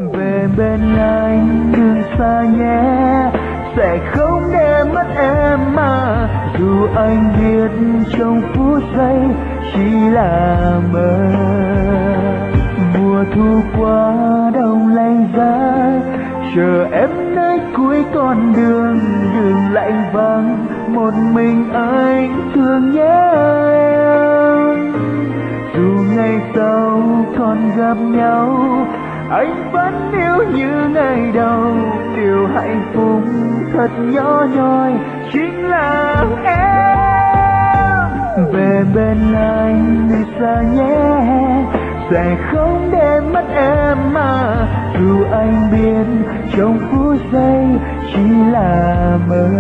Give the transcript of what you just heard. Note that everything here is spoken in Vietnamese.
Về bên anh đừng xa nhé, sẽ không để mất em mà. Dù anh biết trong phút giây chỉ là mơ. Mùa thu qua đông lạnh giá, chờ em nơi cuối con đường. Đường lạnh vắng một mình anh thương nhớ em. Dù ngày sau còn gặp nhau, anh vẫn yêu như ngày đầu. Điều hạnh phúc thật nhỏ nhoi chính là em. Về bên anh đừng xa nhé, sẽ không để mất em mà. Dù anh biết trong phút giây chỉ là mơ.